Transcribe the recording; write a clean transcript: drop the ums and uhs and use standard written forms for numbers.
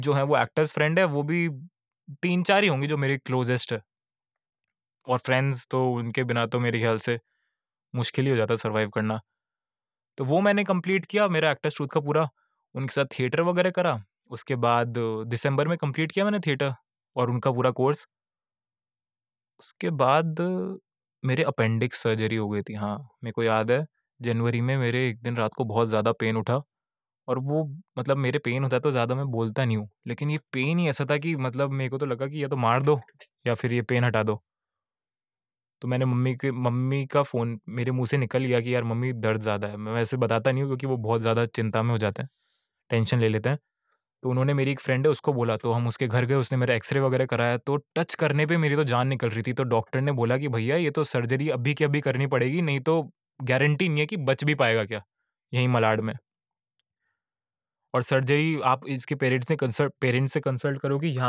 जो हैं वो एक्टर्स फ्रेंड है, वो भी 3-4 ही होंगी जो मेरी क्लोज़ेस्ट है। और फ्रेंड्स तो उनके बिना तो मेरे ख़्याल से मुश्किल ही हो जाता है सर्वाइव करना। तो वो मैंने कंप्लीट किया मेरा एक्टर्स ट्रूथ का पूरा, उनके साथ थिएटर वगैरह करा। उसके बाद दिसंबर में कंप्लीट किया मैंने थिएटर और उनका पूरा कोर्स। उसके बाद मेरे अपेंडिक्स सर्जरी हो गई थी। हाँ, मेरे को याद है जनवरी में मेरे एक दिन रात को बहुत ज़्यादा पेन उठा और वो मतलब मेरे पेन होता है तो ज़्यादा मैं बोलता नहीं हूँ। लेकिन ये पेन ही ऐसा था कि मतलब मेरे को तो लगा कि या तो मार दो या फिर ये पेन हटा दो। तो मैंने मम्मी का फ़ोन मेरे मुँह से निकल गया कि यार मम्मी दर्द ज़्यादा है। मैं वैसे बताता नहीं हूँ क्योंकि वो बहुत ज़्यादा चिंता में हो जाते हैं, टेंशन ले लेते हैं। तो उन्होंने मेरी एक फ्रेंड है उसको बोला तो हम उसके घर गए, उसने मेरा एक्स-रे वगैरह कराया तो टच करने पे मेरी तो जान निकल रही थी। तो डॉक्टर ने बोला कि भैया ये तो सर्जरी अभी की अभी करनी पड़ेगी, नहीं तो गारंटी नहीं है कि बच भी पाएगा क्या, यहीं मलाड में। और सर्जरी आप इसके पेरेंट्स से कंसल्ट पेरेंट्स से कंसल्ट करो कि यहाँ